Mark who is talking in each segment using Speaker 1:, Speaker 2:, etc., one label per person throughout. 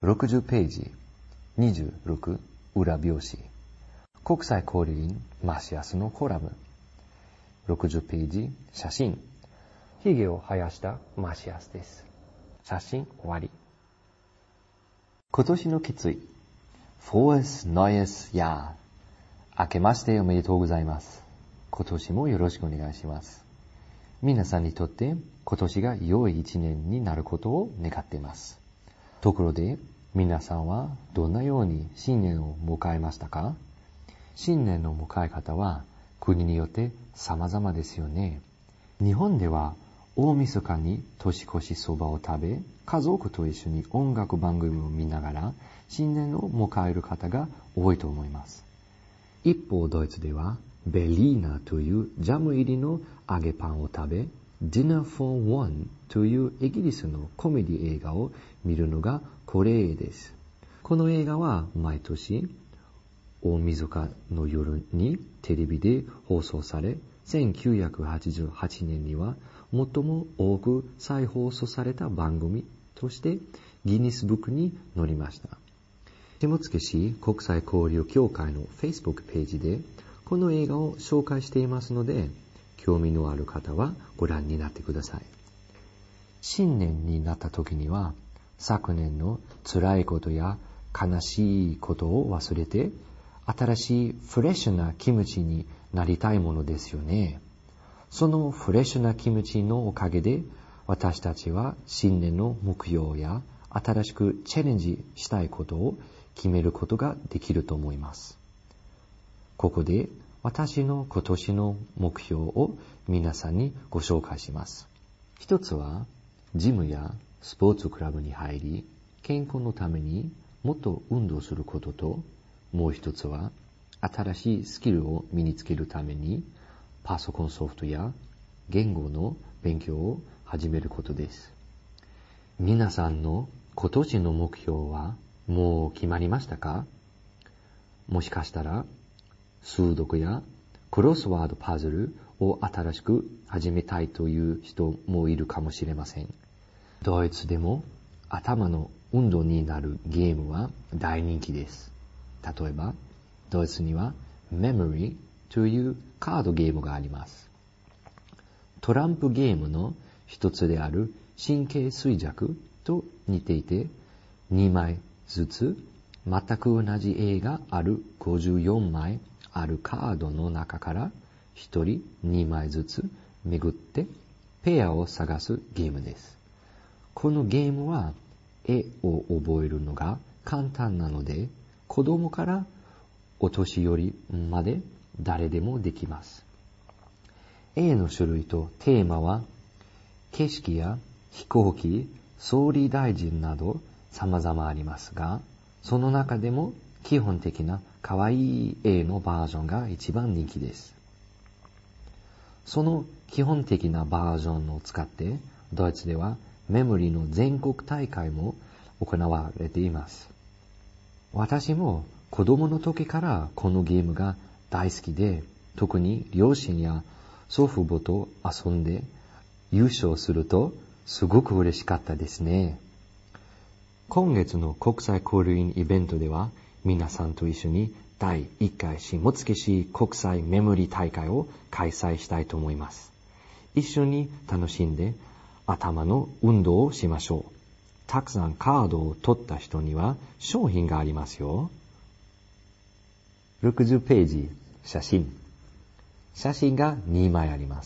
Speaker 1: 60ページ、26裏表紙。国際交流員マシアスのコラム。60ページ、写真。髭を生やしたマシアスです。写真終わり。今年の決意。Frohes neues Jahr。明けましておめでとうございます。今年もよろしくお願いします。皆さんにとって今年が良い一年になることを願っています。ところで、皆さんはどんなように新年を迎えましたか？新年の迎え方は国によって様々ですよね。日本では大晦日に年越しそばを食べ、家族と一緒に音楽番組を見ながら新年を迎える方が多いと思います。一方ドイツではベリーナというジャム入りの揚げパンを食べ、Dinner for One というイギリスのコメディ映画を見るのが恒例です。この映画は毎年大晦日の夜にテレビで放送され、1988年には最も多く再放送された番組としてギネスブックに載りました。下野市国際交流協会の Facebook ページでこの映画を紹介していますので、興味のある方はご覧になってください。新年になった時には、昨年の辛いことや悲しいことを忘れて、新しいフレッシュな気持ちになりたいものですよね。そのフレッシュな気持ちのおかげで、私たちは新年の目標や新しくチャレンジしたいことを決めることができると思います。ここで私の今年の目標を皆さんにご紹介します。一つは、ジムやスポーツクラブに入り、健康のためにもっと運動することと、もう一つは、新しいスキルを身につけるために、パソコンソフトや言語の勉強を始めることです。皆さんの今年の目標はもう決まりましたか？もしかしたら、数読やクロスワードパズルを新しく始めたいという人もいるかもしれません。ドイツでも頭の運動になるゲームは大人気です。例えば、ドイツにはメモリーというカードゲームがあります。トランプゲームの一つである神経衰弱と似ていて、2枚ずつ全く同じ絵がある54枚あるカードの中から1人2枚ずつ巡ってペアを探すゲームです。このゲームは絵を覚えるのが簡単なので、子供からお年寄りまで誰でもできます。絵の種類とテーマは景色や飛行機、総理大臣など様々ありますが、その中でも基本的な可愛い絵のバージョンが一番人気です。その基本的なバージョンを使って、ドイツではメモリーの全国大会も行われています。私も子供の時からこのゲームが大好きで、特に両親や祖父母と遊んで優勝するとすごく嬉しかったですね。今月の国際交流員イベントでは、皆さんと一緒に第1回下野市国際メモリー大会を開催したいと思います。一緒に楽しんで頭の運動をしましょう。たくさんカードを取った人には商品がありますよ。60ページ、写真。写真が2枚あります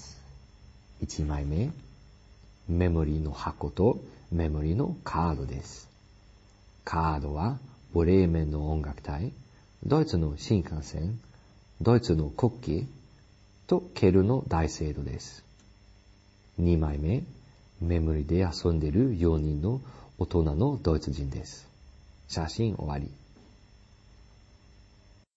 Speaker 1: 。1枚目、メモリーの箱とメモリーのカードです。カードはブレーメンの音楽隊、ドイツの新幹線、ドイツの国旗とケルの大聖堂です。2枚目、メモリーで遊んでいる4人の大人のドイツ人です。写真終わり。